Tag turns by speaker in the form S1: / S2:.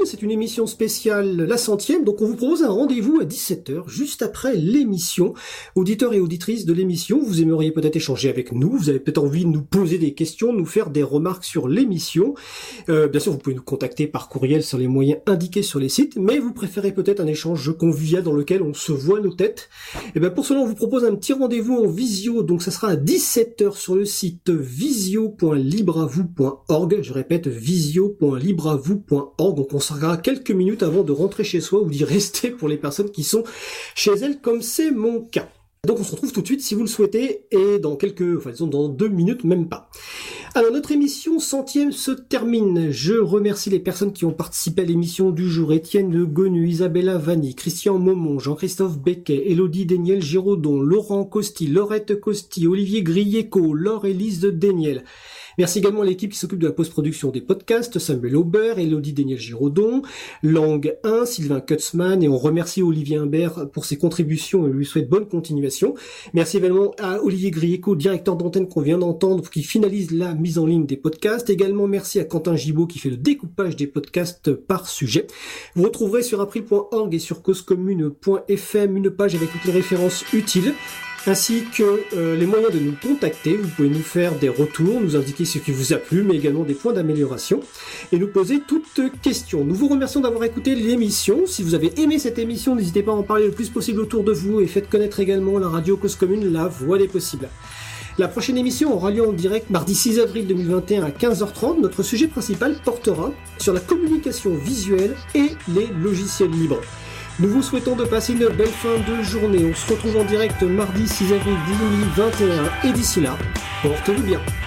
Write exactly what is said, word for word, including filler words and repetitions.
S1: c'est une émission spéciale, la centième, donc on vous propose un rendez-vous à dix-sept heures, juste après l'émission. Auditeurs et auditrices de l'émission, vous aimeriez peut-être échanger avec nous, vous avez peut-être envie de nous poser des questions, de nous faire des remarques sur l'émission. Euh, bien sûr, vous pouvez nous contacter par courriel sur les moyens indiqués sur les sites, mais vous préférez peut-être un échange convivial dans lequel on se voit nos têtes. Et bien pour cela, on vous propose un petit rendez-vous en visio, donc ça sera à dix-sept heures sur le site visio point libravou point org, je répète visio point libravou point org, donc on sera quelques minutes avant de rentrer chez soi ou d'y rester pour les personnes qui sont chez elles, comme c'est mon cas. Donc on se retrouve tout de suite si vous le souhaitez, et dans quelques, enfin disons dans deux minutes, même pas. Alors notre émission centième se termine. Je remercie les personnes qui ont participé à l'émission du jour. Étienne de Gonu, Isabella Vanni, Christian Maumont, Jean-Christophe Becquet, Élodie Déniel Giraudon, Laurent Costi, Laurette Costi, Olivier Grieco, Laure-Élise de Déniel. Merci également à l'équipe qui s'occupe de la post-production des podcasts, Samuel Aubert, Élodie Déniel Giraudon, Lang un, Sylvain Kutzmann, et on remercie Olivier Imbert pour ses contributions et lui souhaite bonne continuation. Merci également à Olivier Grieco, directeur d'antenne qu'on vient d'entendre, qui finalise la mise en ligne des podcasts. Également merci à Quentin Gibaud qui fait le découpage des podcasts par sujet. Vous retrouverez sur april point org et sur causecommune point f m une page avec toutes les références utiles, ainsi que euh, les moyens de nous contacter. Vous pouvez nous faire des retours, nous indiquer ce qui vous a plu, mais également des points d'amélioration, et nous poser toutes questions. Nous vous remercions d'avoir écouté l'émission. Si vous avez aimé cette émission, n'hésitez pas à en parler le plus possible autour de vous, et faites connaître également la radio Cause Commune, la voix des possibles. La prochaine émission aura lieu en direct mardi six avril deux mille vingt et un à quinze heures trente. Notre sujet principal portera sur la communication visuelle et les logiciels libres. Nous vous souhaitons de passer une belle fin de journée. On se retrouve en direct mardi six avril deux mille vingt et un, et d'ici là, portez-vous bien.